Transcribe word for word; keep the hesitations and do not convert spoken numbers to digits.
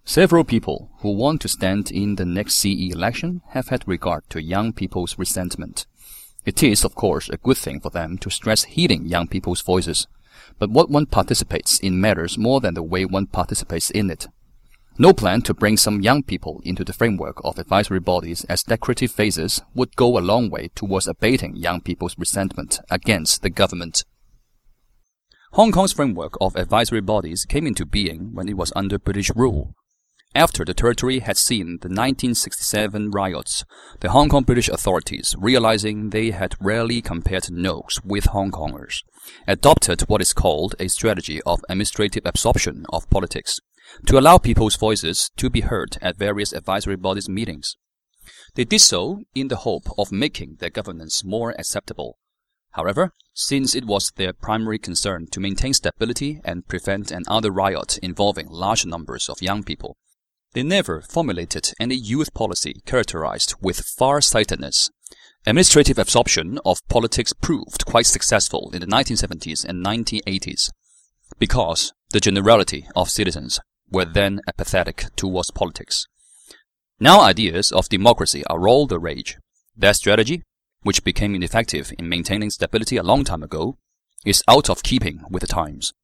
Several people who want to stand in the next C E election have had regard to young people's resentment. It is, of course, a good thing for them to stress heeding young people's voices, but what one participates in matters more than the way one participates in it. No plan to bring some young people into the framework of advisory bodies as decorative phases would go a long way towards abating young people's resentment against the government. Hong Kong's framework of advisory bodies came into being when it was under British rule. After the territory had seen the nineteen sixty-seven riots, the Hong Kong British authorities, realizing they had rarely compared notes with Hong Kongers, adopted what is called a strategy of administrative absorption of politics, to allow people's voices to be heard at various advisory bodies meetings. They did so in the hope of making their governance more acceptable. However, since it was their primary concern to maintain stability and prevent another riot involving large numbers of young people, they never formulated any youth policy characterized with far-sightedness. Administrative absorption of politics proved quite successful in the nineteen seventies and nineteen eighties, because the generality of citizens were then apathetic towards politics. Now ideas of democracy are all the rage. That strategy, which became ineffective in maintaining stability a long time ago, is out of keeping with the times.